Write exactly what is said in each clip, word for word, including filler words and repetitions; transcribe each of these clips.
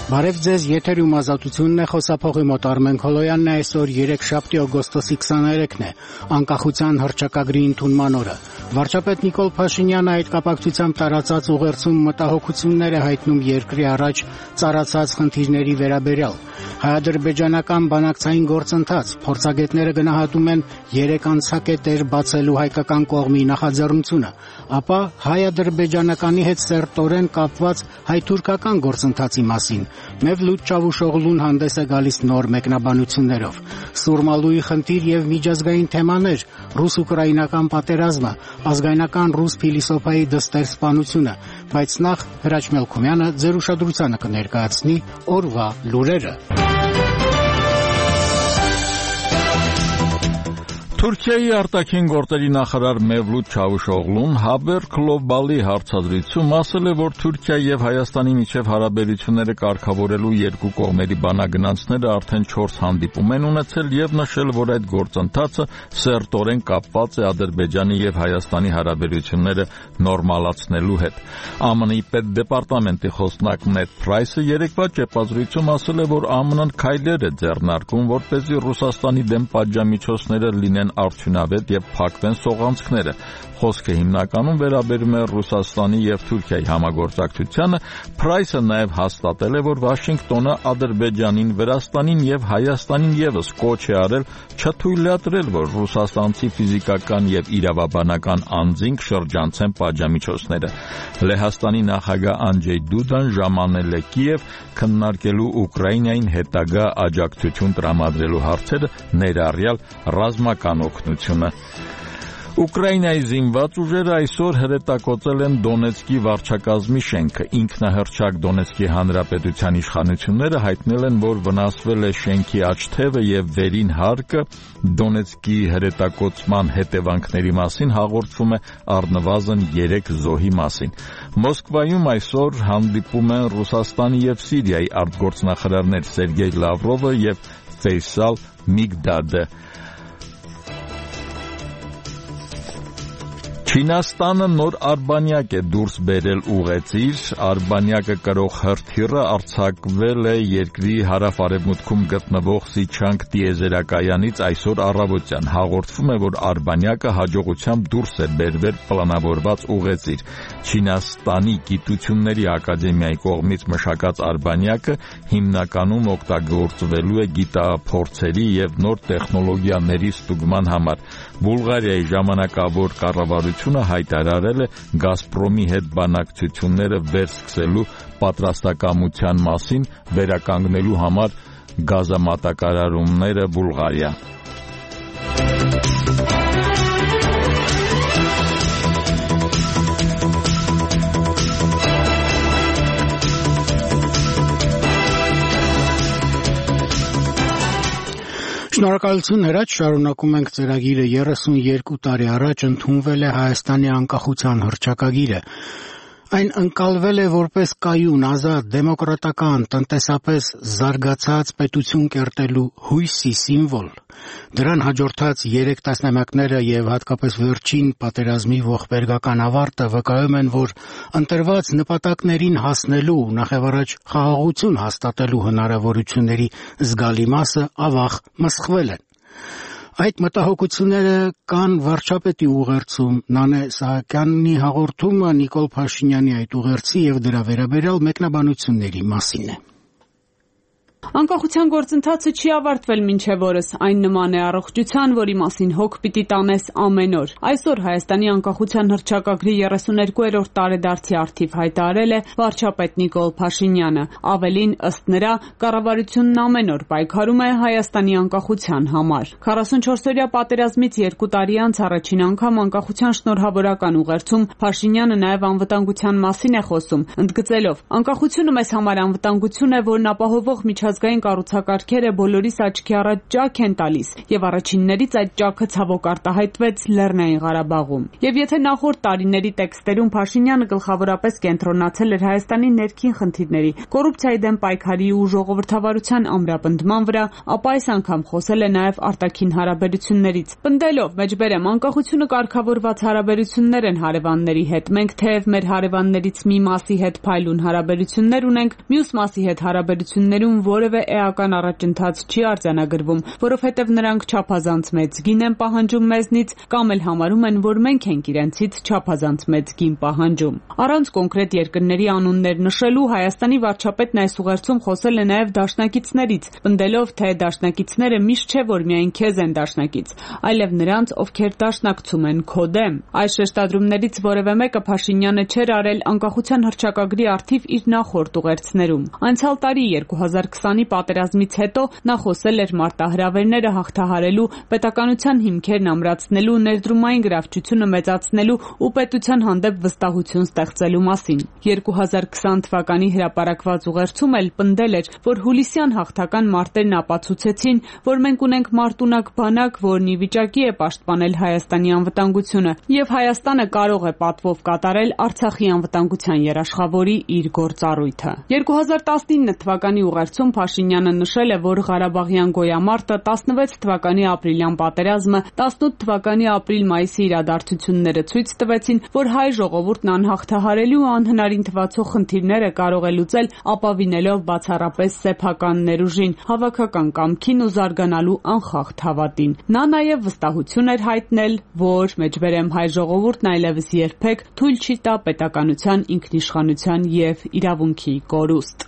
Բարև ձեզ, եթերում ազատությունն է, խոսափողի մոտ Արմեն Քոլոյանն է, այսօր երեքշաբթի օգոստոսի քսաներեքն է, անկախության հռչակագրի ընդունման օրը։ Վարչապետ Նիկոլ Փաշինյանը այդ կապակցությամբ տարածած ուղերձում մտահոգություններ է հայտնում երկրի առաջ ծառացած խնդիրների վերաբերյալ։ Հայ-ադրբեջանական բանակցային գործընթաց, փորձագետները գնահատում են երեք անցակետեր բացելու հայկական կողմի նախաձեռնությունը, ապա հայ-ադրբեջանականի հետ սերտորեն կապված հայ-թուրքական գործընթացի մասին Մևլութ Չավուշօղլուն հանդես է գալիս նոր մեկնաբանություններով։ Սուրմալուի խնդիր եւ միջազգային թեմաներ, ռուս-ուկրաինական պատերազմը, ազգայնական ռուս փիլիսոփայի դստեր սպանությունը, բայց նախ Հրաչ Մելքումյանը ձեր ուշադրությանը կներկայացնի օրվա լուրերը։ Թուրքիայի արտաքին գործերի նախարար Մևլութ Չավուշօղլուն Haber Global-ի հարցազրույցում ասել է, որ Թուրքիայի եւ Հայաստանի միջև հարաբերությունները կարգավորելու երկու կողմերի բանագնացները արդեն չորս հանդիպում են ունեցել եւ նշել, որ այդ գործընթացը սերտորեն կապված է Ադրբեջանի եւ Հայաստանի հարաբերությունները նորմալացնելու հետ։ ԱՄՆ-ի պետդեպարտամենտի խոսնակ Նեդ Փրայսը երեկվա ճեպազրույցում ասել է, որ ԱՄՆ-ն քայլեր է ձեռնարկում, որպեսզի Ռուսաստանի դեմ պատժամիջոցները լինեն արդյունավետ եւ փակվեն սողանցքները։ Խոսքը հիմնականում վերաբերում է Ռուսաստանի եւ Թուրքիայի համագործակցությանը։ Փրայսը նաեւ հաստատել է, որ Վաշինգտոնը Ադրբեջանին, Վրաստանին եւ Հայաստանին եւս կոչ է արել չթույլատրել, որ ռուսաստանցի ֆիզիկական եւ իրավաբանական անձինք շրջանցեն պատժամիջոցները։ Լեհաստանի նախագահ Անջեյ Դուդան ժամանել է Կիև քննարկելու Ուկրաինային հետագա աջակցություն տրամադրելու հարցերը, ներառյալ ռազմական օգնությունը։ Ուկրաինայի զինված ուժերը այսօր հրետակոծել են Դոնեցկի վարչակազմի շենքը։ Ինքնահռչակ Դոնեցկի հանրապետության իշխանությունները հայտնել են, որ վնասվել է շենքի աջ եւ վերին հարկը։ Դոնեցկի հրետակոծման հետևանքների մասին հաղորդվում է առնվազն երեք զոհի մասին։ Մոսկվայում այսօր հանդիպում են Ռուսաստանի եւ Սիրիայի արտգործնախարարներ Սերգեյ Լավրովը եւ Ֆեյսալ Միգդադը։ Չինաստանը նոր արբանյակ է դուրս բերել ուղեծիր։ Արբանյակը կրող հրթիռը արձակվել է երկրի հարավ-արևմուտքում գտնվող Սիչանք տիեզերակայանից այսօր առավոտյան։ Հաղորդվում է, որ արբանյակը հաջողությամբ դուրս է բերվել պլանավորված ուղեծիր։ Չինաստանի գիտությունների ակադեմիայի կողմից մշակած արբանյակը հիմնականում օգտագործվելու է գիտափորձերի եւ նոր տեխնոլոգիաների ստուգման համար։ Բուլղարիայի ժամանակավոր կառավարությունը հայտարարել է Գազպրոմի հետ բանակցությունները վերսկսելու պատրաստակամության մասին, վերականգնելու համար գազամատակարարումները Բուլղարիա։ Շնորհակալություն Հրաչ, շարունակում ենք ծրագիրը։ երեսունյոթ տարի առաջ ընդունվել է Հայաստանի անկախության հռչակագիրը։ Այն ընկալվել է որպես կայուն, ազատ, դեմոկրատական, տնտեսապես զարգացած պետություն կերտելու հույսի սիմվոլ։ Դրան հաջորդած երեք տասնամյակները եւ հատկապես վերջին պատերազմի ողբերգական ավարտը վկայում են, որ ընտրված նպատակներին հասնելու, նախևառաջ խաղաղություն հաստատելու հնարավորությունների զգալի մասը ավաղ մսխվել են։ Այդ մտահոգությունները կան վարչապետի ուղերձում, Նանե Սահակյանի հաղորդումը Նիկոլ Փաշինյանի այդ ուղերձի եւ դրա վերաբերյալ մեկնաբանությունների մասին է։ Անկախության գործընթացը չի ավարտվել մինչև օրս, այն նման է առողջության, որի մասին հոգ պիտի տանես ամեն օր։ Այսօր Հայաստանի անկախության հռչակագրի երեսուներկուերորդ տարեդարձի առթիվ հայտարարել է վարչապետ Նիկոլ Փաշինյանը։ Ավելին, ըստ նրա, կառավարությունն ամեն օր պայքարում է Հայաստանի անկախության համար։ քառասունչորսօրյա պատերազմից երկու տարի անց առաջին անգամ անկախության շնորհավորական ուղերձում Փաշինյանը նաև անվտանգության մասին է խոսում, ընդգծելով. «Անկախությունը մեզ համար անվտանգություն է, որն ապահովող միջազգային բացազգային կառուցակարգերը բոլորիս աչքի առաջ ճաք են տալիս, եւ առաջիններից այդ ճաքը ցավոք արտահայտվեց Լեռնային Ղարաբաղում։ Եվ եթե նախորդ տարիների տեքստերում Փաշինյանը գլխավորապես կենտրոնացել էր Հայաստանի ներքին խնդիրների, կոռուպցիայի դեմ պայքարի ու ժողովրդավարության ամրապնդման վրա, ապա այս անգամ խոսել է նաեւ արտաքին հարաբերություններից։ Պնդելով, մեջբերեմ, անկախությունը կարգավորված հարաբերություններ են հարևանների հետ։ Մենք թեև մեր հարևաններից մի մասի հետ փայլուն հարաբերություններ ունենք, մյուս մասի հետ հարաբերություններում որևէ էական առաջընթաց չի արձանագրվում, որովհետև նրանք չափազանց մեծ գին են պահանջում մեզնից կամ էլ համարում են, որ մենք ենք իրենցից չափազանց մեծ գին պահանջում։ Առանց կոնկրետ երկրների անուններ նշելու Հայաստանի վարչապետն այս ուղերձում խոսել է նաև դաշնակիցներից, պնդելով, թե դաշնակիցները միշտ չէ, որ միայն քեզ են դաշնակից, այլև նրանց, ովքեր դաշնակցում են քո դեմ։ Այս շեշտադրումներից որևէ մեկը Փաշինյանը չէր արել անկախության հռչակագրի առթիվ իր նախորդ ուղերձներում։ Անցյալ տարի երկու հազար քսանի պատերազմից հետո նա խոսել էր մարտահրավերները հաղթահարելու, պետականության հիմքերն ամրացնելու, ներդրումային գրավչությունը մեծացնելու ու պետության հանդեպ վստահություն ստեղծելու մասին։ երկու հազար քսան թվականի հրապարակված ուղերձում էլ պնդել էր, որ հուլիսյան հաղթական մարտերն ապացուցեցին, որ մենք ունենք մարտունակ բանակ, որն ի վիճակի է պաշտպանել Հայաստանի անվտանգությունը, եւ Հայաստանը կարող է պատվով կատարել Արցախի անվտանգության երաշխավորի իր գործառույթը։ երկու հազար տասնինը թվականի ուղերձում Փաշինյանը նշել է, որ Ղարաբաղյան գոյամարտը, տասնվեց թվականի ապրիլյան պատերազմը, տասնութ թվականի ապրիլ-մայիսի իրադարձությունները ցույց տվեցին, որ հայ ժողովուրդն անհաղթահարելի ու անհնարին թվացող խնդիրները կարող է լուծել ապավինելով բացառապես սեփական ներուժին, հավաքական կամքին ու զարգանալու անխախտ հավատին։ Նա նաև վստահություն էր հայտնել, որ մեջբերեմ հայ ժողովուրդն այլևս երբեք թույլ չի տա պետականության ինքնիշխանության եւ իրավունքի կորուստ։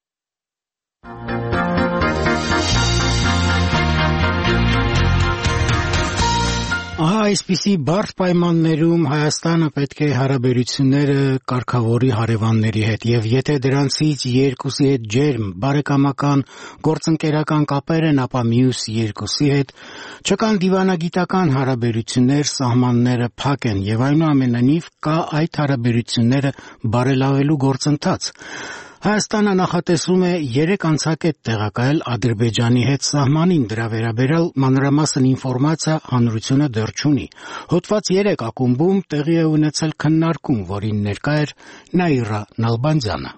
Ահա այսպիսի բարդ պայմաններում Հայաստանը պետք է հարաբերությունները կարգավորի հարևանների հետ, եւ եթե դրանցից երկուսի հետ ջերմ, բարեկամական, գործընկերական կապեր են, ապա մյուս երկուսի հետ չկան դիվանագիտական հարաբերություններ, սահմանները փակ են, եւ այնուամենայնիվ կա այդ հարաբերությունները բարելավելու գործընթաց։ Հայաստանը նախատեսում է երեք անցակետ տեղակայել Ադրբեջանի հետ սահմանին, դրա վերաբերյալ մանրամասն ինֆորմացիա հանրությունը դեռ չունի։ Հոդված երեք ակումբում տեղի է ունեցել քննարկում, որին ներկա էր Նաիրա Նալբանդյանը։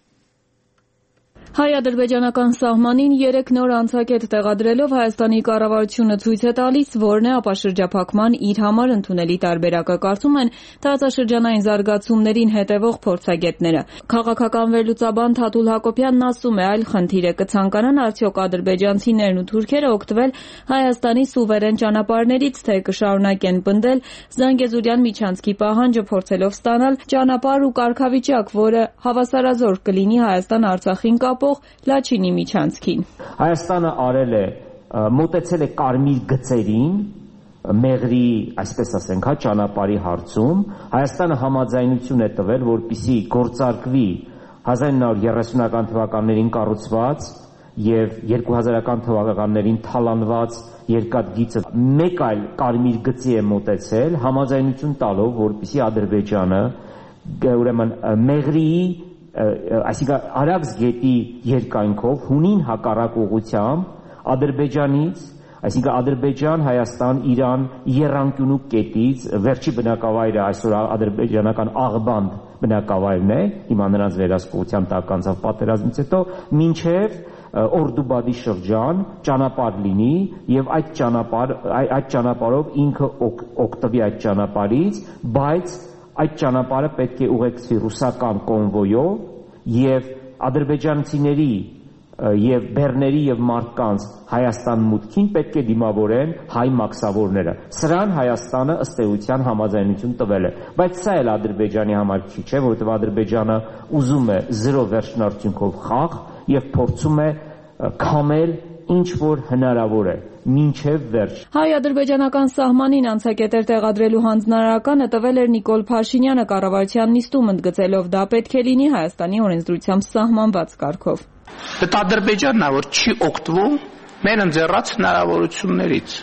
Հայ-ադրբեջանական սահմանին երեք նոր անցակետ տեղադրելով Հայաստանի կառավարությունը ցույց է տալիս, որն է ապաշրջափակման իր համար ընդունելի տարբերակը, կարծում են տարածաշրջանային զարգացումներին հետևող փորձագետները։ Քաղաքական վերլուծաբան Թաթուլ Հակոբյանն ասում է, այլ խնդիր է, կցանկանան արդյոք ադրբեջանցիներն ու թուրքերը օգտվել Հայաստանի սուվերեն ճանապարհներից, թե կշարունակեն պնդել Զանգեզուրյան միջանցքի պահանջը, փորձելով ստանալ ճանապարհ ու կարգավիճակ, որը հավասարազոր կլինի Հայաստան-Արցախին Լաչինի միջանցքին։ Հայաստանը արել է, մոտեցել է կարմիր գծերին, մեղրի, այսպես ասենք, հա, ճանապարհի հարցում, Հայաստանը համաձայնություն է տվել, որպեսզի գործարկվի հազար ինը հարյուր երեսունական թվականներին կառուցված եւ երկու հազարական թվականներին թալանված երկաթգիծը մեկ այլ կարմիր գծի է մոտեցել, համաձայնություն տալով, որպեսզի Ադրբեջանը, ուրեմն, մեղրի այսինքն Արաքս գետի երկայնքով հունին հակառակ ուղղությամբ Ադրբեջանից, այսինքն Ադրբեջան, Հայաստան, Իրան եռանկյունու կետից վերջի բնակավայրը այսօր ադրբեջանական Աղբանդ բնակավայրն է, հիմա նրանց վերահսկողության տակ անցավ պատերազմից հետո, մինչև Օրդուբադի շրջան ճանապարհ լինի եւ այդ ճանապարհ այդ ճանապարհով ինքը օգտվի այդ ճանապարհից, բայց այդ ճանապարհը պետք է ուղեկցվի ռուսական կոնվոյով եւ ադրբեջանցիների եւ բեռների եւ մարդկանց Հայաստան մուտքին պետք է դիմավորեն հայ մաքսավորները։ Սրան Հայաստանը ըստ էության համաձայնություն տվել է, բայց սա էլ Ադրբեջանի համար քիչ է, որովհետեւ Ադրբեջանը ուզում է զրո վերջնարդյունքով խաղ եւ փորձում է քամել ինչ որ հնարավոր է մինչև վերջ։ Հայ-ադրբեջանական սահմանին անցակետեր տեղադրելու հանձնարարականը տվել էր Նիկոլ Փաշինյանը կառավարության նիստում, ընդգծելով դա պետք է լինի Հայաստանի օրենսդրությամբ սահմանված կարգով։ Այդ Ադրբեջանն է, որ չի օգտվում մեր ընձեռած հնարավորություններից։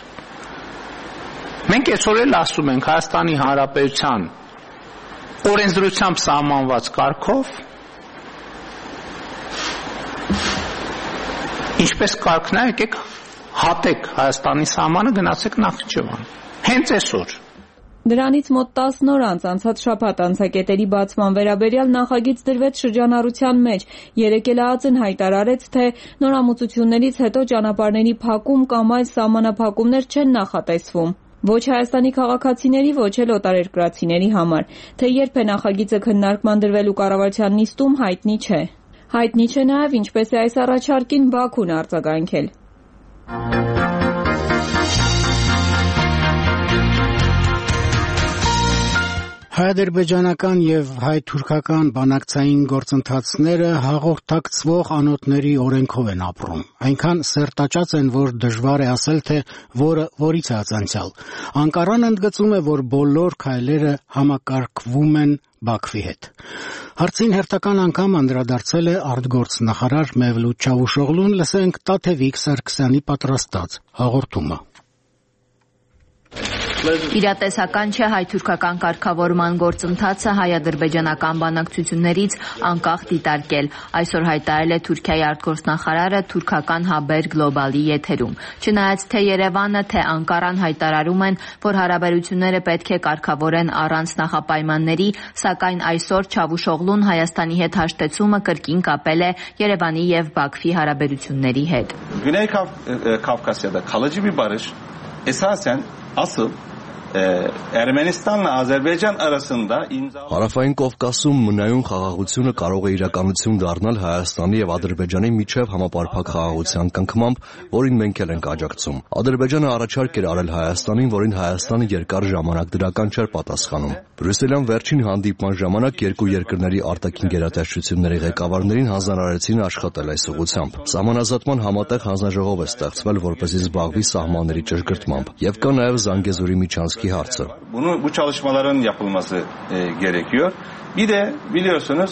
Մենք այսօր էլ ասում ենք Հայաստանի Հանրապետության օրենսդրությամբ սահմանված կարգով Ինչպես կարգն է, եկեք հատեք Հայաստանի սահմանը, գնացեք Նախիջևան։ Հենց այսօր։ Դրանից մոտ տասն օր անց անցած շաբաթ անցակետերի բացման վերաբերյալ նախագիծ դրվեց շրջանառության մեջ։ Երեկելաածն հայտարարեց, թե նորամուծություններից հետո ճանապարհների փակում կամ այլ սահմանափակումներ չեն նախատեսվում։ Ոչ Հայաստանի քաղաքացիների, ոչ էլ օտարերկրացիների համար։ Թե երբ է նախագիծը քննարկման դրվելու կառավարության նիստում, հայտնի չէ։ Հայտնի չէ նաև ինչպես է այս առաջարկին Բաքուն արձագանքել։ Հայ-ադրբեջանական եւ հայ-թուրքական բանակցային գործընթացները հաղորդակցվող անոթների օրենքով են ապրում։ Այնքան սերտաճած են, որ դժվար է ասել, թե որը որից է ածանցյալ։ Անկարան ընդգծում է, որ բոլոր քայլերը համակարգվում են Բաքվի հետ։ Հարցին հերթական անգամ անդրադարձել է արտգործնախարար Մևլութ Չավուշօղլուն, լսենք Տաթևիկ Սարգսյանի պատրաստած հաղորդումը։ Իրատեսական չէ հայ-թուրքական կարգավորման գործընթացը հայ-ադրբեջանական բանակցություններից անկախ դիտարկել, այսօր հայտարարել է Թուրքիայի արտգործնախարարը թուրքական Haber Global-ի եթերում։ Չնայած թե Երևանը, թե Անկարան հայտարարում են, որ հարաբերությունները պետք է կարգավորեն առանց նախապայմանների, սակայն այսօր Չավուշօղլուն Հայաստանի հետ հաշտեցումը կրկին կապել է Երևանի եւ Բաքվի հարաբերությունների հետ։ Güney Kafkasya'da kalıcı bir barış esasen asıl Ermənistanla Azərbaycan arasında imza Հարավային Կովկասում մնայուն խաղաղությունը կարող է իրականություն դառնալ Հայաստանի եւ Ադրբեջանի միջև համապարփակ խաղաղության կնքմամբ, որին մենք էլ ենք աջակցում։ Ադրբեջանը առաջարկ էր արել Հայաստանին, որին Հայաստանը երկար ժամանակ դրական չէր պատասխանում։ Բրյուսելյան վերջին հանդիպման ժամանակ երկու երկրների արտաքին գերատեսչությունների ղեկավարներին հանձնարարեցին աշխատել այս ուղղությամբ։ Սահմանազատման համատեղ հանձնաժողով է ստեղծվել, որպեսզի զբաղվի սահմանների ճշգրտմամբ, եւ կա նաեւ Զանգեզուրի միջանցքի հարցը։ Bunu bu çalışmaların yapılması e, gerekiyor. Bir de biliyorsunuz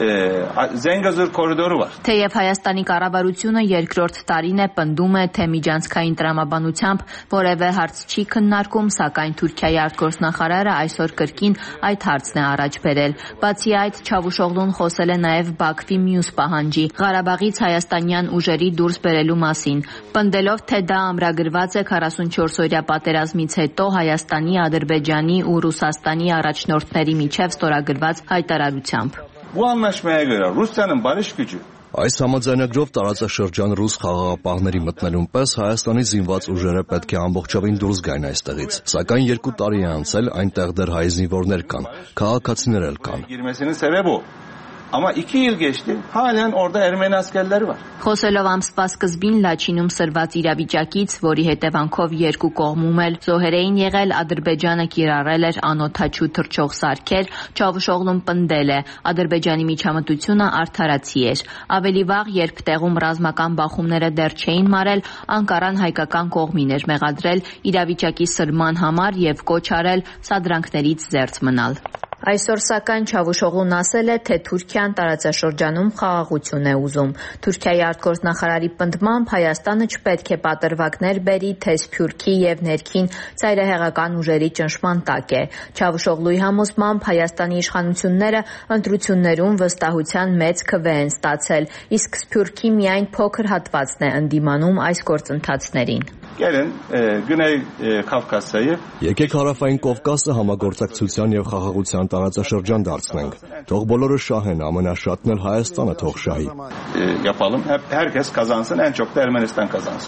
Zengezur koridoru var. Թեև Հայաստանի կառավարությունը երկրորդ տարին է պնդում է, թե միջանցքային տրամաբանությամբ որևէ հարց չի քննարկում, սակայն Թուրքիայի արտգործնախարարը այսօր կրկին այդ հարցն է առաջ բերել։ Բացի այդ, Չավուշօղլուն խոսել է նաև Բաքվի մյուս պահանջի՝ Ղարաբաղից հայաստանյան ուժերի դուրս բերելու մասին, պնդելով, թե դա ամրագրված է քառասունչորս-օրյա պատերազմից հետո Հայաստանի, Ադրբեջանի ու Ռուսաստանի առաջնորդների միջև ստորագրված հայտարարությամբ։ Bu anlaşmaya göre Rusya'nın barış gücü Այս համաձայնագրով տարածաշրջան ռուս խաղաղապահների մտնելուն պես Հայաստանի զինված ուժերը պետք է ամբողջովին դուրս գային այստեղից։ Սակայն երկու տարի է անցել, այնտեղ դեռ հայ զինվորներ կան, քաղաքացիներ էլ կան։ Girmesinin sebebi o. Ama iki yıl geçti, halen orada Ermeni askerleri var. Խոսելով ամսվա սկզբին Լաչինում սրված իրավիճակից, որի հետևանքով երկու կողմում էլ զոհեր էին եղել, Ադրբեջանը կիրառել էր անօդաչու թռչող սարքեր, Չավուշօղլուն պնդել է, Ադրբեջանի միջամտությունը արդարացի էր։ Ավելի վաղ, երբ տեղում ռազմական բախումները դեռ չէին մարել, Անկարան հայկական կողմին էր մեղադրել իրավիճակի սրման համար եւ կոչ արել սադրանքներից զերծ մնալ։ Այսօր սակայն Չավուշօղլուն ասել է, թե Թուրքիան տարածաշրջանում խաղաղություն է ուզում։ Թուրքիայի արտգործնախարարի պնդմամբ Հայաստանը չպետք է պատրվակներ բերի, թե Սփյուռքի եւ ներքին ծայրահեղական ուժերի ճնշման տակ է։ Չավուշօղլուի համոզմամբ Հայաստանի իշխանությունները ընտրություններում վստահության մեծ քվե են ստացել, իսկ Սփյուռքի միայն փոքր հատվածն է ընդդիմանում այս գործընթացներին։ Gelin e, Güney e, Kafkasya'yı Եկեք Հարավային Կովկասը համագործակցության եւ խաղաղության տարածաշրջան դարձնենք։ Թող բոլորը շահեն, ամենաշատն էլ Հայաստանը թող շահի։ e, yapalım. Hep herkes kazansın, en çok da Ermenistan kazansın.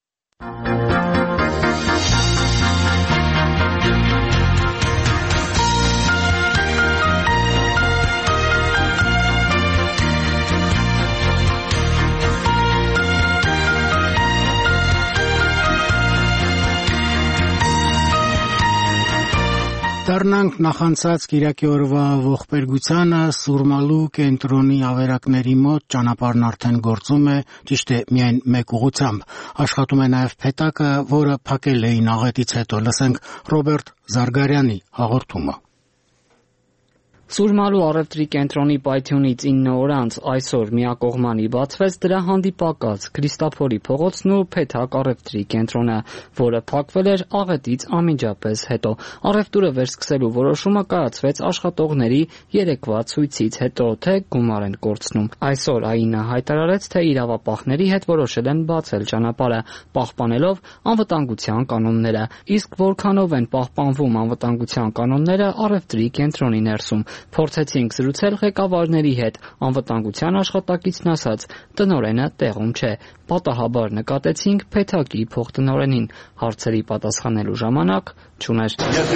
Դառնանք նախանցած Կիրակի օրվա ողբերգությանը Սուրմալու կենտրոնի ավերակների մոտ ճանապարհն արդեն գործում է, ճիշտ է միայն մեկ ուղղությամբ։ Աշխատում է նաև փետակը, որը փակել էին աղետից հետո։ Լսենք Ռոբերտ Զարգարյանի հաղորդումը։ Սուրմալու առևտրի կենտրոնի պայթյունից ինը օր անց այսօր միակողմանի բացվեց դրա հանդիպակաց Քրիստափորի փողոցն ու Փեթակ առևտրի կենտրոնը, որը փակվել էր աղետից անմիջապես հետո։ Առևտուրը վերսկսելու որոշումը կայացվեց աշխատողների երեկվա ցույցից հետո, թե գումար են կորցնում։ Այսօր ԱԻՆ-ը հայտարարեց, թե իրավապահների հետ որոշել են բացել ճանապարհը, պահպանելով անվտանգության կանոնները։ Իսկ որքանով են պահպանվում անվտանգության կանոնները առևտրի կենտրոնի ներսում։ Փորձեցինք զրուցել ղեկավարների հետ, անվտանգության աշխատակիցն ասաց, տնօրենը տեղում չէ։ Պատահաբար նկատեցինք Փեթակի փոխտնօրենին, հարցերի պատասխանելու ժամանակ չուներ։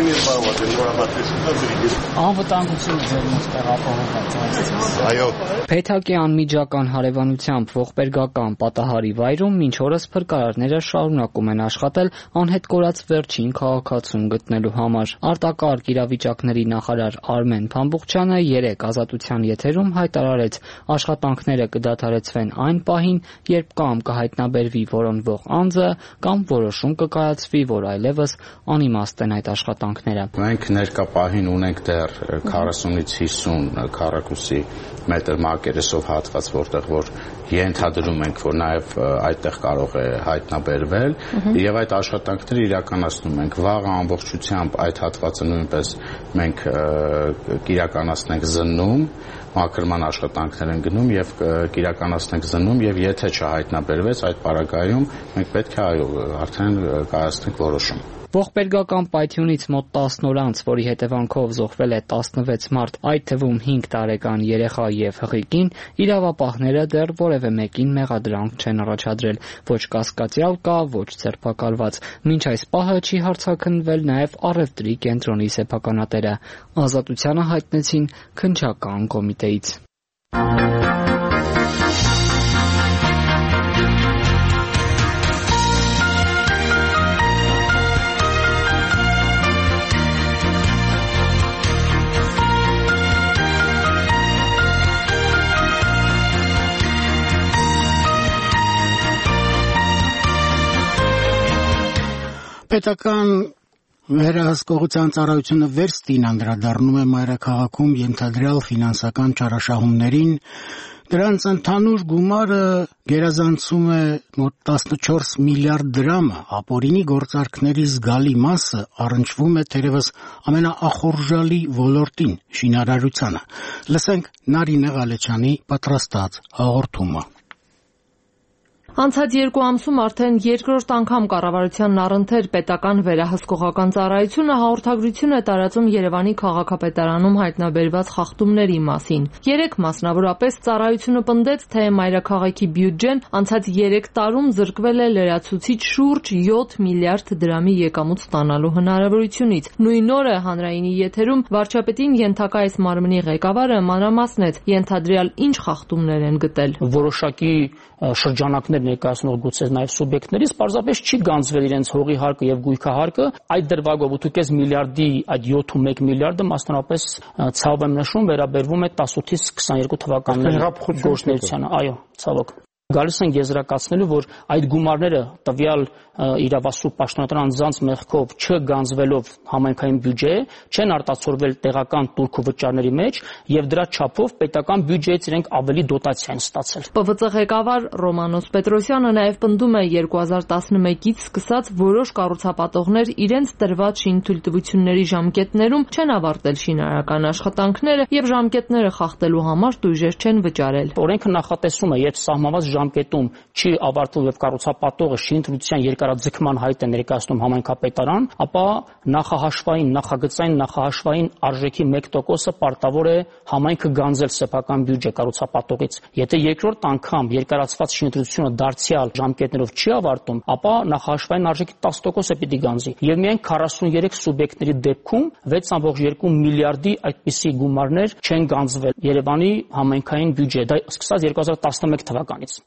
Անվտանգությունը ձեր մոտ տեղափոխված է։ Այո։ Փեթակի անմիջական հարևանությամբ ողբերգական պատահարի վայրում մինչ օրս փրկարարները շարունակում են աշխատել անհետ կորած վերջին քաղաքացուն գտնելու համար։ Արտակարգ իրավիճակների նախարար Արմեն Փամբուխչյանը երեկ Ազատության եթերում հայտարարեց, աշխատանքները կդադարեցվեն այն պահին, երբ կամ կհայտնաբերվի որոնվող անձը, կամ որոշում կկայացվի, որ այլևս անիմաստ են այդ աշխատանքները։ Մենք ներկա պահին ունենք դեռ քառասունից հիսուն քառակուսի մետր մակերեսով հատված, որտեղ որ ենթադրում ենք, որ նաև այդտեղ կարող է հայտնաբերվել, եւ այդ աշխատանքները իրականացնում ենք։ Վաղ ամբողջությամբ այդ հատվածը նույնպես մենք կիրականացնենք զննում, մաքրման աշխատանքներ են գնում եւ կիրականացնենք զննում, եւ եթե չհայտնաբերվեց այդ պարագայում մենք պետք է այո արդեն կայացնենք որոշում։ Ողբերգական պայթյունից մոտ տասն օր անց, որի հետևանքով զոհվել է տասնվեց մարդ, այդ թվում հինգ տարեկան երեխա եւ հղի կին, իրավապահները դեռ որևէ մեկին մեղադրանք չեն առաջադրել, ոչ կասկածյալ կա, ոչ ձերբակալված։ Մինչ այս պահը չի հարցաքննվել նաեւ առևտրի կենտրոնի սեփականատերը։ Ազատությանը հայտնեցին քննչական կոմիտեից։ Պետական վերահսկողության ծառայությունը վերստին անդրադառնում է մայրաքաղաքում ենթադրյալ ֆինանսական չարաշահումներին։ Դրանց ընդհանուր գումարը գերազանցում է մոտ տասնչորս միլիարդ դրամը, ապօրինի գործարքների զգալի մասը առնչվում է թերևս ամենաախորժալի ոլորտին՝ շինարարությանը։ Լսենք Նարինե Ղալեչյանի պատրաստած հաղորդումը։ Անցած երկու ամսում արդեն երկրորդ անգամ կառավարությանն առընթեր պետական վերահսկողական ծառայությունը հաղորդագրություն է տարածում Երևանի քաղաքապետարանում հայտնաբերված խախտումների մասին։ Երեք մասնավորապես ծառայությունը պնդեց, թե մայրաքաղաքի բյուջեն անցած երեք տարում զրկվել է լրացուցիչ շուրջ յոթ միլիարդ դրամի եկամուտ ստանալու հնարավորությունից։ Նույն օրը հանրայինի եթերում վարչապետին ենթակա այս մարմնի ղեկավարը մանրամասնեց, ենթադրյալ ինչ խախտումներ են գտել։ Որոշակի շրջանակներ ներկայացնող գուցե նաև սուբյեկտներից պարզապես չի գանձվել իրենց հողի հարկը եւ գույքահարկը, այդ դրվագով opt eight միլիարդի այդ յոթ միլիարդը մասնավորապես ցավ եմ նշում վերաբերվում է տասնութից քսաներկու թվականների գործունեությանը, այո, ցավոք։ Գալիս են եզրակացնելու, որ այդ գումարները տվյալ իրավասու պաշտոնատար անձանց մեղքով չգանձվելով համայնքային բյուջե, չեն արտացոլվել տեղական տուրք ու վճարների մեջ եւ դրա չափով պետական բյուջեից իրենք ավելի դոտացիա են ստացել։ Պ V Ծ ղեկավար Ռոմանոս Պետրոսյանը նաեւ պնդում է երկու հազար տասնմեկից սկսած որոշ կառուցապատողներ իրենց տրված շինթույլտվությունների ժամկետներում չեն ավարտել շինարարական աշխատանքները եւ ժամկետները խախտելու համար տույժեր չեն վճարել։ Օրենքը նախատեսում է, երբ սահմանված ժամկետում չի ավարտվել եւ կառուցապատողը շինթույլտվության երկարաձգման հայտ է ներկայացնում համայնքապետարան, ապա նախահաշվային, նախագծային նախահաշվային արժեքի մեկ տոկոսը պարտավոր է համայնքը գանձել սեփական բյուջե կառուցապատողից։ Եթե երկրորդ անգամ երկարացված շինթույլտվությունը դարձյալ ժամկետներով չի ավարտում, ապա նախահաշվային արժեքի տասը տոկոսը պիտի գանձի։ Եվ միայն քառասուններեք սուբյեկտների դեպքում վեց կόμμα երկու միլիարդի այդպիսի գումարներ չեն գանձվել Երևանի համայնքային բյուջե, դա սկսած երկու հազար տասնմեկ թվականից։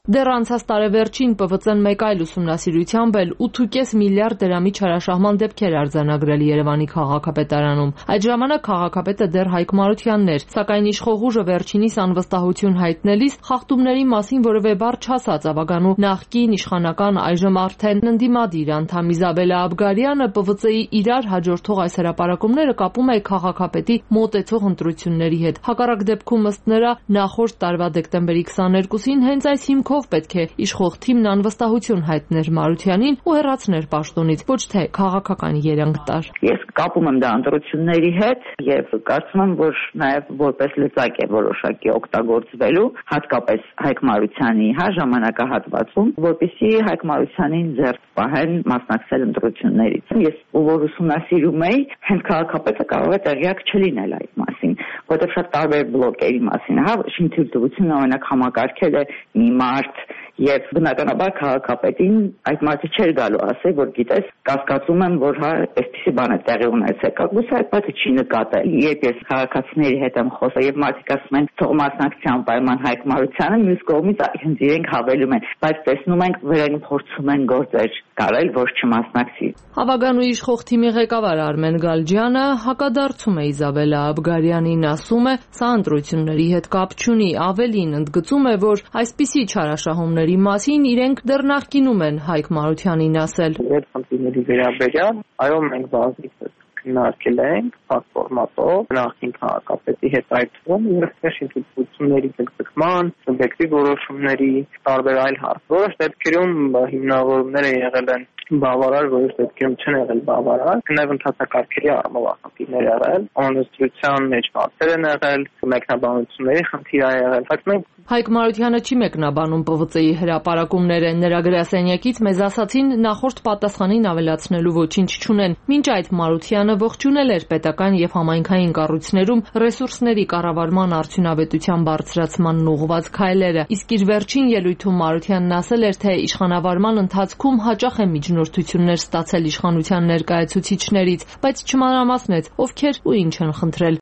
Դեռ անցած տարեվերջին Պ V C-ն մեկ այլ ուսումնասիրությամբ էլ ութ կես միլիարդ դրամի չարաշահման դեպքեր արձանագրել Երևանի քաղաքապետարանում։ Այդ ժամանակ քաղաքապետը դեռ Հայկ Մարությանն էր, սակայն իշխող ուժը վերջինիս անվստահություն հայտնելիս խախտումների մասին որևէ բառ չասաց ավագանու նախկին իշխանական այժմ արդեն ընդդիմադիր անդամ Իզաբելլա Աբգարյանը Պ V C-ի իրար հաջորդող այս հրապարակումները կապում է քաղաքապետի մոտեցող ընտրությունների հետ։ Հակառակ դեպքում ըստ նրա նախորդ տարվա դեկտեմբերի քսաներկուսին հենց այս հիմքով պետք է իշխող թիմն անվստահություն հայտներ Մարությանին ու հեռացներ պաշտոնից, ոչ թե քաղաքական երանգ տար։ Ես կապում եմ դա ընտրությունների հետ եւ կարծում եմ, որ նաեւ որպես լծակ է որոշակի օգտագործվելու, հատկապես Հայկ Մարությանի հա ժամանակահատվածում, որպեսզի Հայկ Մարությանին ձեռք պահեն մասնակցել ընտրություններից։ Ես որ ուսումնասիրում էի, հենց քաղաքապետը կարող է տեղյակ չլինել այդ մասին, որտեղ շատ տարբեր բլոկերի մասին, հա, շինթույլտվությունը օրինակ համակարգել է մի մարդ եւ բնականաբար քաղաքապետին այդ մարդը չէր գալու ասել, որ գիտես, կասկածում եմ, որ հա այսպեսի բան է տեղի ունեցել։ Գուցե այդ բանը չի նկատել։ Երբ ես քաղաքացիների հետ եմ խոսել եւ մարդիկ ասում են թող մասնակցության պայման Հայկ Մարությանը, մյուս կողմից հենց իրենք հավելում են, բայց տեսնում ենք վերային փորձում են գործեր կարել, որ չմասնակցի։ Հավագանու իշխող թիմի ղեկավար Արմեն Գալջյանը հակադարձում է Իզաբելլա Աբգարյանին, ասում է, սա ընտրությունների հետ կապ չունի, ավելին ընդգծում է, որ այսպիսի չարաշահումների մասին իրենք դեռ նախկինում են Հայկ Մարությանին ասել։ Այդ խնդիրների վերաբերյալ, այո, մենք բազմիցս քննարկել ենք ֆորմատով նախին քաղաքապետի հետ այդ թվում եւ շինթույլտվությունների ձգձգման, սուբյեկտիվ որոշումների, տարբեր այլ հարց։ Որոշ դեպքերում հիմնավորումները եղել են բավարար, որոշ դեպքերում չեն եղել բավարար, նաև ընդհանրակարգերի առումով ախտիներ եղել, անհրաժեշտության մեջ հարցեր են եղել, մեկնաբանությունների խնդիր ա եղել, բայց մենք Հայկ Մարությանը չի մեկնաբանում Պ V C-ի հրապարակումները, նրա գրասենյակից մեզ ասացին նախորդ պատասխանին ավելացնելու ոչինչ չունեն։ Մինչ այդ Մարությանը ողջունել էր պետական եւ համայնքային կառույցներում ռեսուրսների կառավարման արդյունավետության բարձրացմանն ուղղված քայլերը, իսկ իր վերջին ելույթում Մարությանն ասել էր, թե իշխանավարման ընթացքում հաճախ է միջնորդություններ ստացել իշխանության ներկայացուցիչներից, բայց չմանրամասնեց ովքեր ու ինչ են խնդրել։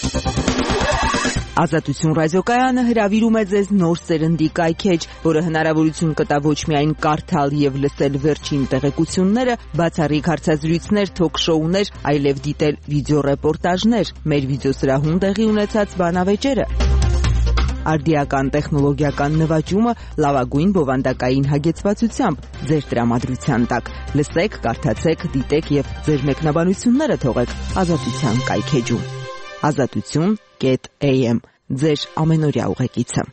Ազատություն ռադիոկայանը հրավիրում է ձեզ նոր սերնդի կայքեջ, որը հնարավորություն կտա ոչ միայն կարդալ եւ լսել վերջին տեղեկությունները, բացառիկ հարցազրույցներ, թոք-շոուներ, այլև դիտել վիդեոռեպորտաժներ, մեր վիդեոսրահում տեղի ունեցած բանավեճերը։ Արդիական տեխնոլոգիական նվաճումը լավագույն բովանդակային հագեցվածությամբ ձեր տրամադրության տակ։ Լսեք, կարդացեք, դիտեք եւ ձեր մեկնաբանությունները թողեք Ազատության կայքեջում։ Ազատություն կետ A M ձեր ամենօրյա ուղեկիցը։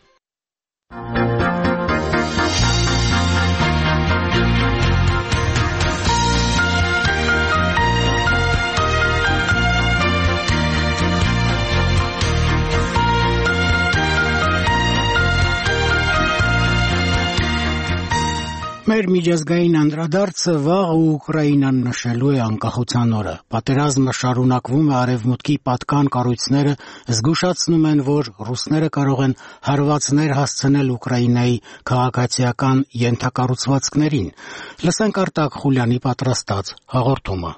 Մեր միջազգային անդրադարձը վաղ ու Ուկրաինան նշելու է անկախության օրը։ Պատերազմը շարունակվում է, արևմուտքի պատկան կառույցները զգուշացնում են, որ ռուսները կարող են հարվածներ հասցնել Ուկրաինայի քաղաքացիական ենթակառուցվածքներին։ Լսենք Արտակ Խուլյանի պատրաստած հաղորդումը։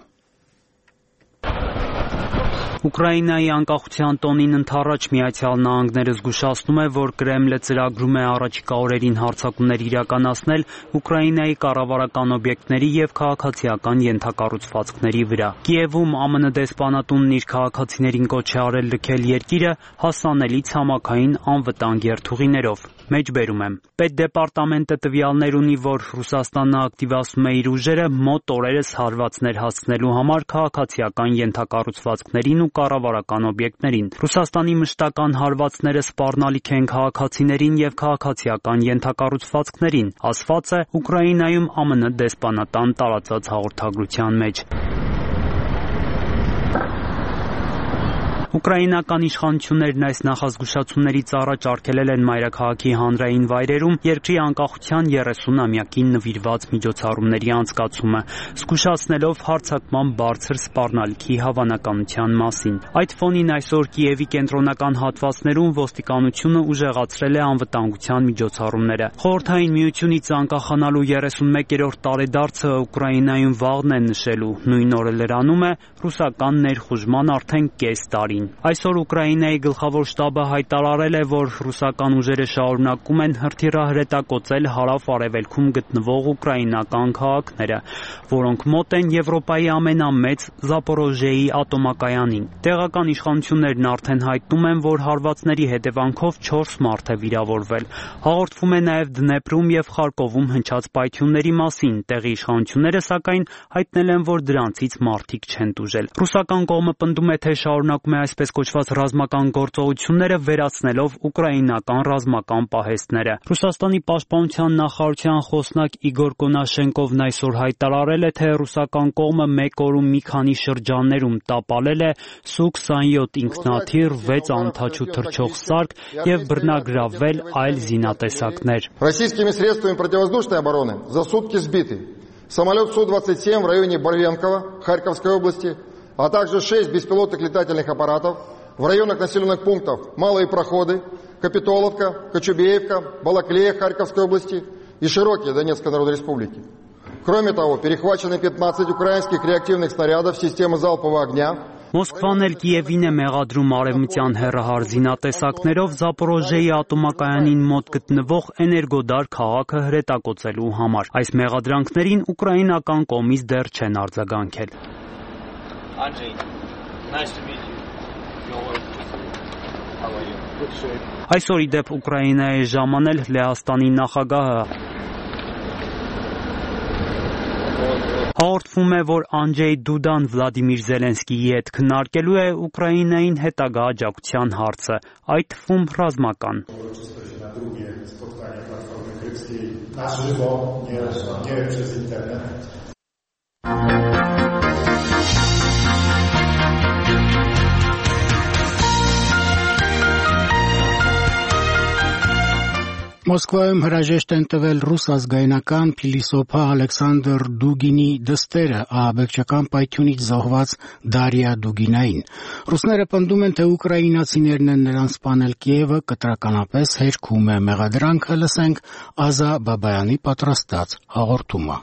Ուկրաինայի անկախության տոնին ընդառաջ Միացյալ Նահանգները զգուշացնում է, որ Կրեմլը ծրագրում է առաջիկա օրերին հարձակումներ իրականացնել Ուկրաինայի կառավարական օբյեկտների եւ քաղաքացիական ենթակառուցվածքների վրա։ Կիևում Ամն դեսպանատունն իր քաղաքացիներին կոչ է արել լքել երկիրը հասանելի ցամաքային անվտանգ երթուղիներով։ Մեջբերում եմ։ Պետդեպարտամենտը տվյալներ ունի, որ Ռուսաստանը ակտիվացնում է իր ուժերը մոտ օրերս հարվածներ հասցնելու համար քաղաքացիական ենթակառուցվածքներին ու կառավարական օբյեկտներին։ Ռուսաստանի մշտական հարվածները սպառնալիք են քաղաքացիներին եւ քաղաքացիական ենթակառուցվածքներին, ասված է Ուկրաինայում ԱՄՆ դեսպանատան տարածած հաղորդագրության մեջ։ Ուկրաինական իշխանություններն այս նախազգուշացումներից առաջ արգելել են մայրաքաղաքի հանրային վայրերում երկրի անկախության երեսունամյակին նվիրված միջոցառումների անցկացումը, զգուշացնելով հարձակման բարձր սպառնալիքի հավանականության մասին։ Այդ ֆոնին այսօր Կիևի կենտրոնական հատվածներում ոստիկանությունը ուժեղացրել է անվտանգության միջոցառումները։ Խորհրդային Միությունից անկախանալու երեսունմեկերորդ տարեդարձը Ուկրաինայում վաղն է նշելու, նույն օրը լրանում է ռուսական ներխուժման արդեն կես տարին։ Հայաստանին։ Այսօր Ուկրաինայի գլխավոր շտաբը հայտարարել է, որ ռուսական ուժերը շարունակում են հրթիռահրետակոծել հարավ-արևելքում գտնվող ուկրաինական քաղաքները, որոնք մոտ են Եվրոպայի ամենամեծ Զապորոժիեի ատոմակայանին։ Տեղական իշխանություններն արդեն հայտնում են, որ հարվածների հետևանքով չորս մարդ է վիրավորվել։ Հաղորդվում է նաև Դնեպրում և Խարկովում հնչած պայթյունների մասին։ Տեղի իշխանությունները սակայն հայտնել են, որ դրանցից մարդիկ չեն տուժել։ Ռուսական կողմը պնդում է, թե շարունակում է այսպես կոչված ռազմական գործողությունները, վերացնելով ուկրաինական ռազմական պահեստները։ Ռուսաստանի պաշտպանության նախարարության խոսնակ Իգոր Կոնաշենկովն այսօր հայտարարել է, թե ռուսական կողմը մեկ օրում մի քանի շրջաններում տապալել է Սու քսանյոթ ինքնաթիռ, վեց անթաչու թռչող սարք և բռնագրավել այլ զինատեսակներ։ Российскими средствами противовоздушной обороны за сутки сбиты самолет Су двадцать семь в районе Барвенкова Харьковской области, а также шесть беспилотных летательных аппаратов в районах населенных пунктов Малые Проходы, Капитоловка, Кочубеевка, Балаклея Харьковской области и Широкие Донецкой Народной Республики. Кроме того, перехвачены пятнадцать украинских реактивных снарядов системы залпового огня. Մոսկվան էլ Կիևին է մեղադրում արևմտյան հեռահար զինատեսակներով Զապորոժիեի ատոմակայանին մոտ գտնվող Էներգոդար քաղաքը հրետակոծելու համար։ Այս մեղադրանքներին ուկրաինական կողմից դեռ չեն արձագանքել։ Այսօր ի դեպ Ուկրաինայի ժամանել Լեհաստանի նախագահը հաղորդվում է, որ Անդրեյ Դուդան Վլադիմիր Զելենսկիի հետ քննարկելու է Ուկրաինային հետագա աջակցության հարցը, այդ թվում ռազմական։ Մոսկվայում հրաժեշտ են տվել ռուս ազգայնական փիլիսոփա Ալեքսանդր Դուգինի դստերը ահաբեկչական պայթյունից զոհված Դարիա Դուգինային։ Ռուսները պնդում են, թե ուկրաինացիներն են նրան սպանել Կիևը, կտրականապես հերքում է մեղադրանքը, լսենք Ազա Բաբայանի պատրաստած հաղորդումը։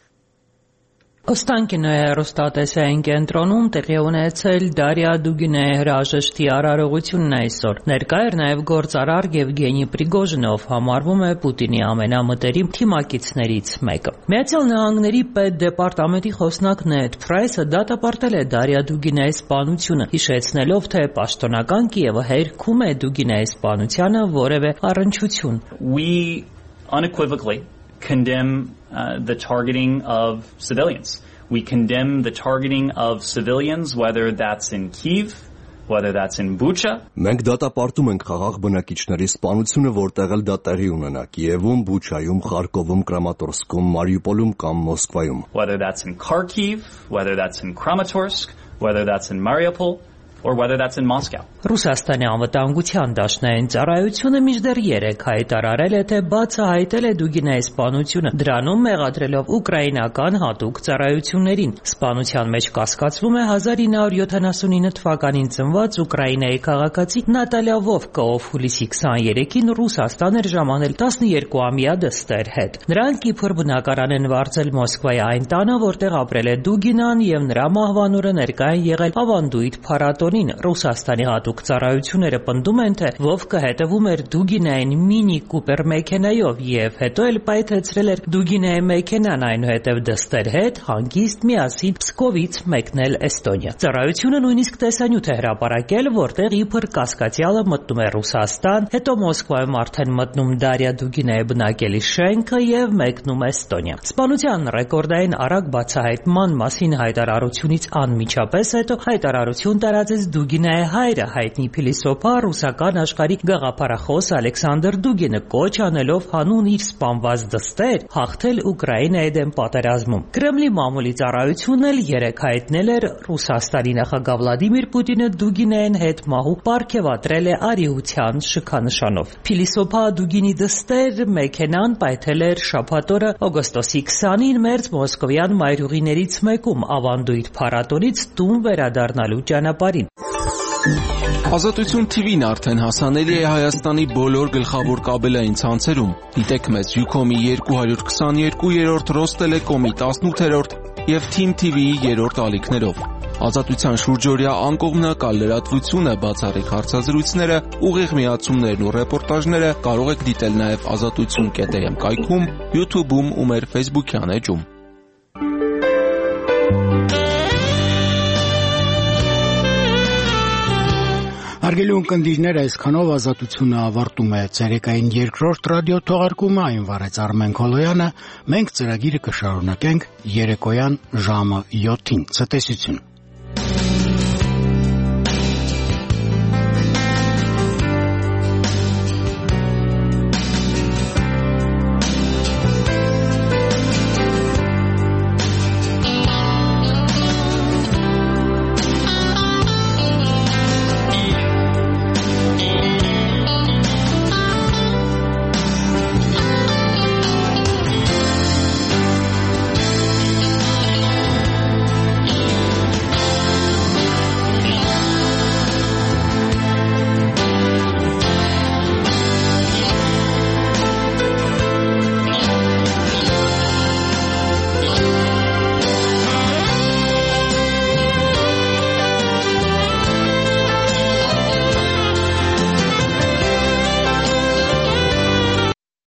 Օստանկինոյի հեռուստատեսային կենտրոնում տեղի ունեցել Դարիա Դուգինեի հրաժեշտի արարողությունն այսօր։ Ներկա էր նաև գործարար Եվգենի Պրիգոժինով, համարվում է Պուտինի ամենամտերիմ թիմակիցներից մեկը։ Միացյալ Նահանգների պետդեպարտամենտի խոսնակ Նեդ Փրայսը դատապարտել է Դարիա Դուգինեի սպանությունը, հիշեցնելով, թե պաշտոնական Կիևը հերքում է Դուգինեի սպանությանը որևէ առնչություն։ We unequivocally condemn uh, the targeting of civilians. We condemn the targeting of civilians, whether that's in Kyiv, whether that's in Bucha. Մենք դատապարտում ենք խաղաղ բնակիչների սպանությունը, որտեղ էլ դա տեղի ունենա՝ Կիևում, Բուչայում, Խարկովում, Կրամատորսկում, Մարիուպոլում կամ Մոսկվայում. Whether that's in Kharkiv, whether that's in Kramatorsk, whether that's in Mariupol, or whether that's in Moscow. Ռուսաստանի անվտանգության դաշնային ծառայությունը մինչդեռ երեկ հայտարարել է, թե բացահայտել է Դուգինեի սպանությունը, դրանում մեղադրելով ուկրաինական հատուկ ծառայություններին։ Սպանության մեջ կասկածվում է հազար ինը հարյուր յոթանասունինը թվականին ծնված Ուկրաինայի քաղաքացի Նատալիա Վովկը, ով հուլիսի քսաներեքին Ռուսաստան էր ժամանել տասներկուամյա դստեր հետ։ Նրանք իբր բնակարան են վարձել Մոսկվայի այն տանը, որտեղ ապրել է Դուգինան, եւ նրա մահվանորը ներկա են եղել ավանդույթ փառատոն։ Ռուսաստանի հատուկ ծառայությունները պնդում են, թե Վովկը հետևում էր Դուգինային մինի Կուպեր մեքենայով եւ հետո էլ պայթեցրել էր Դուգինայի մեքենան, այնուհետեւ դստեր հետ հանգիստ միասին Պսկովից մեկնել Էստոնիա։ Ծառայությունը նույնիսկ տեսանյութ է հրապարակել, որտեղ իբր կասկածյալը մտնում է Ռուսաստան, հետո Մոսկվայում արդեն մտնում Դարիա Դուգինայի բնակելի շենքը եւ մեկնում Էստոնիա։ Սպանության ռեկորդային արագ բացահայտման մասին հայտարարությունից անմիջապես հետո հայտարարություն տարածեց Դուգինայի հայրը, հայտնի փիլիսոփա ռուսական աշխարհի գաղափարախոս Ալեքսանդր Դուգինը, կոչ անելով հանուն իր սպանված դստեր հաղթել Ուկրաինայի դեմ պատերազմում։ Կրեմլի մամուլի ծառայությունն էլ երեկ հայտնել էր Ռուսաստանի նախագահ Վլադիմիր Պուտինը Դուգինային հետ մահու պարգևատրել է արիության շքանշանով։ Փիլիսոփա Դուգինի դստեր մեքենան պայթել էր շաբաթ օրը օգոստոսի քսանին մերձ մոսկովյան մայրուղիներից մեկում ավանդույթ փառատոնից տուն վերադառնալու ճանապարհին։ Ազատություն թիվին արդեն հասանելի է Հայաստանի բոլոր գլխավոր կաբելային ցանցերում։ Դիտեք մեզ Յուքոմի երկու հարյուր քսաներկու երրորդ, Ռոստելեկոմի տասնութերորդ և Թիմ թի վիի երրորդ ալիքներով։ Ազատության շուրջօրյա անկողմնակալ լրատվությունը, բացառիկ հարցազրույցները, ուղիղ միացումներն ու ռեպորտաժները կարող եք դիտել նաև ազատություն կետ էմ կայքում, YouTube-ում ու մեր Facebook-յան էջում։ Հարգելի ունկնդիրներ, այսքանով ազատությունը ավարտում է ցերեկային երկրորդ ռադիո թողարկումը, այն վարեց Արմեն Քոլոյանը, մենք ծրագիրը կշարունակենք երեկոյան ժամը յոթին։ Ցտեսություն։